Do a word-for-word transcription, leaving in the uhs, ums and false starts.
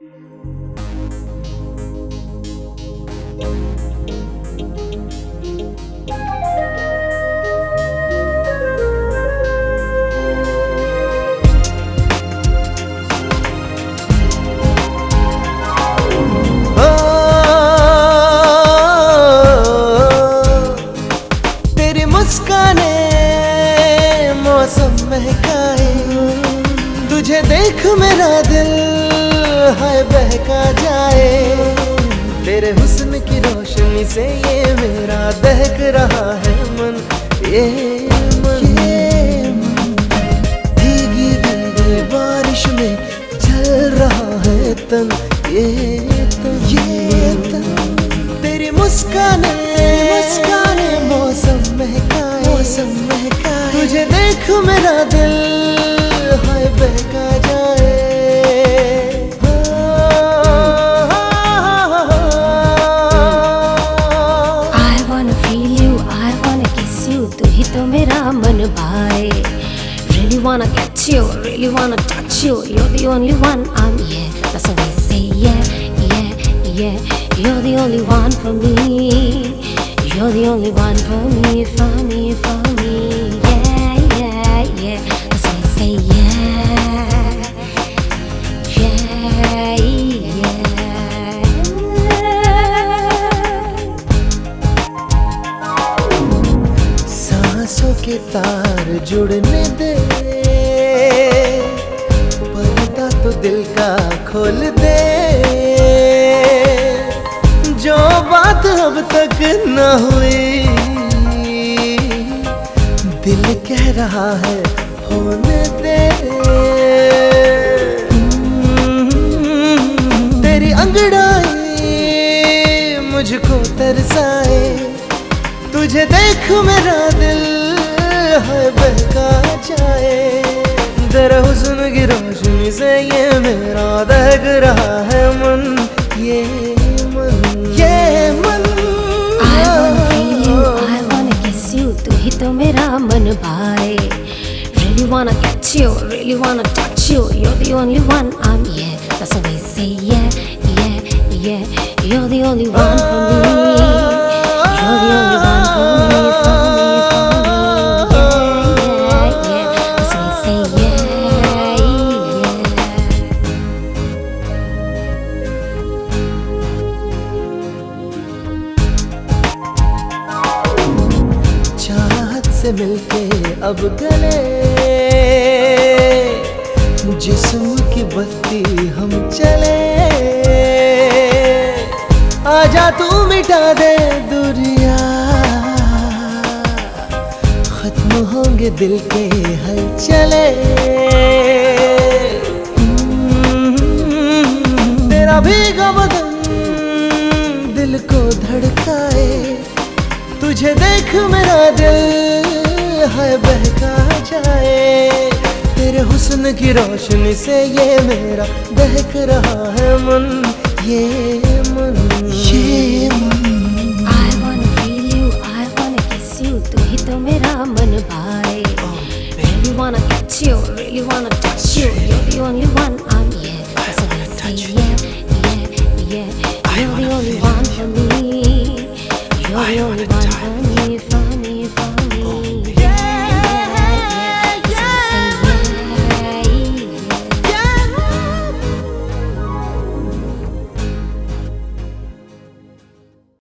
मुस्काने मौसम महकाए, तुझे देख मेरा दिल हाय बहका जाए। तेरे हुस्न की रोशनी से ये मेरा दहक रहा है मन, ये मन, ये मन। भीगी भीगी बारिश में चल रहा है तन, ये तन, ये तन। तेरी मुस्काने मुस्काने मौसम महकाए, मौसम महकाए, तुझे देख मेरा दिल हाय बहका जाए। I wanna feel you, I wanna kiss you, तू ही तो मेरा मन भाए। Really wanna catch you, really wanna touch you, you're the only one, I'm yeah. That's how we say yeah, yeah, yeah. You're the only one for me. You're the only one for me, for me, for me. Yeah, yeah, yeah. That's why I say yeah, yeah, yeah. सांसों के तार जुड़ने दे, पर्दा तो दिल का खोल दे। जो बात अब तक न हुई, दिल कह रहा है होने दे। तेरी अंगड़ाई मुझको तरसाए, तुझे देख मेरा दिल है बहका जाए। तेरे हुस्न की रोशनी से ये मेरा दहक रहा है मन, ये तू ही तो मेरा मन भाए। Really wanna catch you, really wanna touch you, you're the only one, I'm yeah. That's how we say yeah, yeah, yeah. You're the only one for me. You're the only one for me, for me, for me. Yeah, yeah, yeah. That's how we say yeah, yeah. चाहत से मिलके अब गले, जिस्म की बस्ती हम चले। आजा तू मिटा दे दूरियां, खत्म होंगे दिल के हलचले। तेरा भीगा बदन दिल को धड़काए, तुझे देख मेरा दिल है बहका जाए। तेरे हुस्न की रोशनी से ये मेरा दहक रहा है मन, ये मन, ये मन। I wanna feel you, I wanna kiss you, तू ही तो मेरा मन भाए। Really wanna catch you, really wanna touch you, you're the only one,